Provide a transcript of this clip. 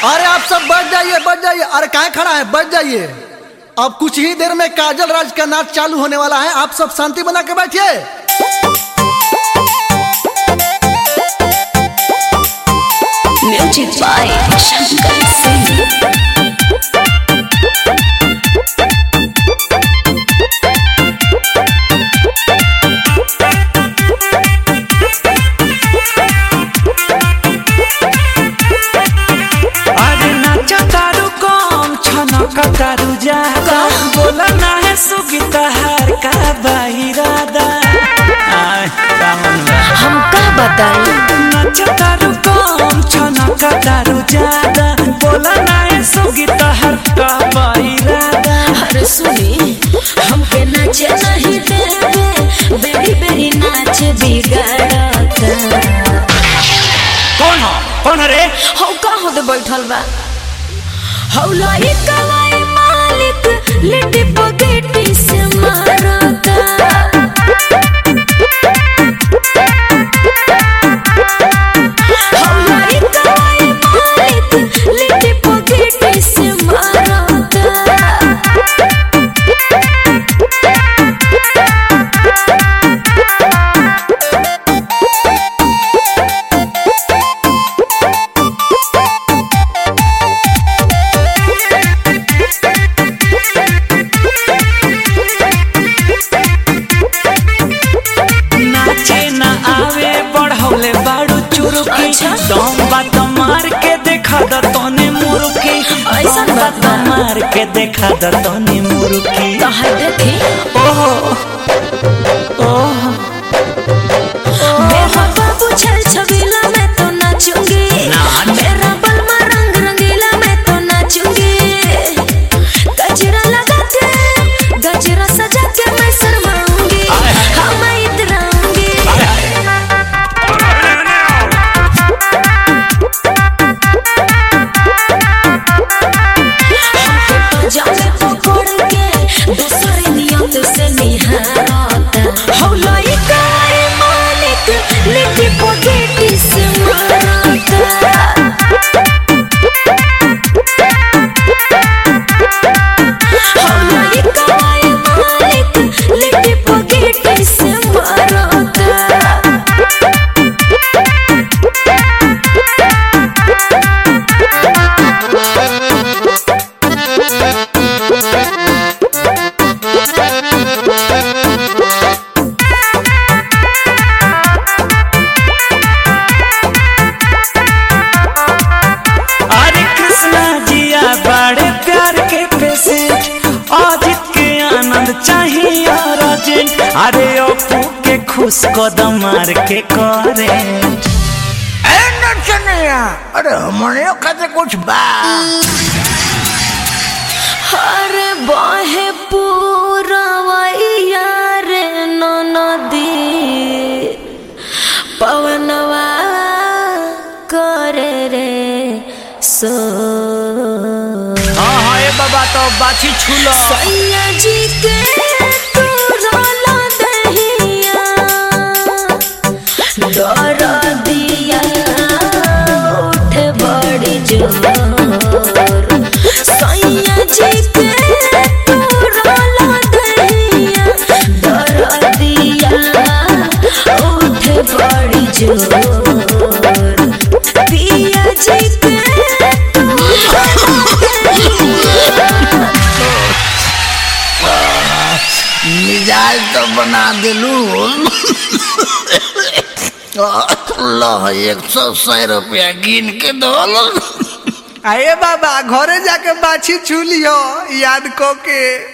अरे आप सब बैठ जाइए। अरे कहाँ खड़ा है, बैठ जाइए। अब कुछ ही देर में काजल राज का नाच चालू होने वाला है। आप सब शांति बना के बैठिए। Music by Shankar Singh. कतारू जादा बोला ना है सुगीता हार का बाहिरादा हम का बताई नचतारू कम छना कतारू जादा बोला ना है सुगीता हार का बाहिरादा। अरे सुनी हमके नाचे नहीं देवे बेरी बेरी नाच बिगाड़ता। कौन रे हो का हो दे बैठल बा हौलाई कलाई मालिक लिट्टी पगेटी से मारता। हौलाई कलाई मालिक लिट्टी पगेटी से मारता। दम बात मार के देखा द तने मुरुकी ऐसा बात मार के देखा द तने मुरुकी कहाँ देखी ओहो ओहो मेरा बाबू छल छबीला मैं तो नाचूंगी मेरा बलमा रंग रंगीला मैं तो नाचूंगी। गजरा लगा के गजरा सजा के मैं शर्माऊंगी हाँ मैं इतराऊंगी। जाने पकड़ के दूसरे नियत से निहारता। हौलाई कलाई मालिक लिट्टी पगेटी से मारता। हौलाई कलाई मालिक लिट्टी पगेटी से मारता। अरे अपू के खुश कदम मार के करे अरे हमने कहते कुछ बा। अरे बाहे पूरा रे नदी पवनवा करे रे सो। हाँ ए बाबा तो बाछी छूलो सैया जी के डर दिया उठ बड़ी जोर सैया जी के तोरा दहिया डर दिया उठ बड़ी जोर पिया जी के मिजाज तो बना दिलू लो 100 रुपया गिन के दो। आए बाबा घरे जाके बाछी छू लियो याद को के।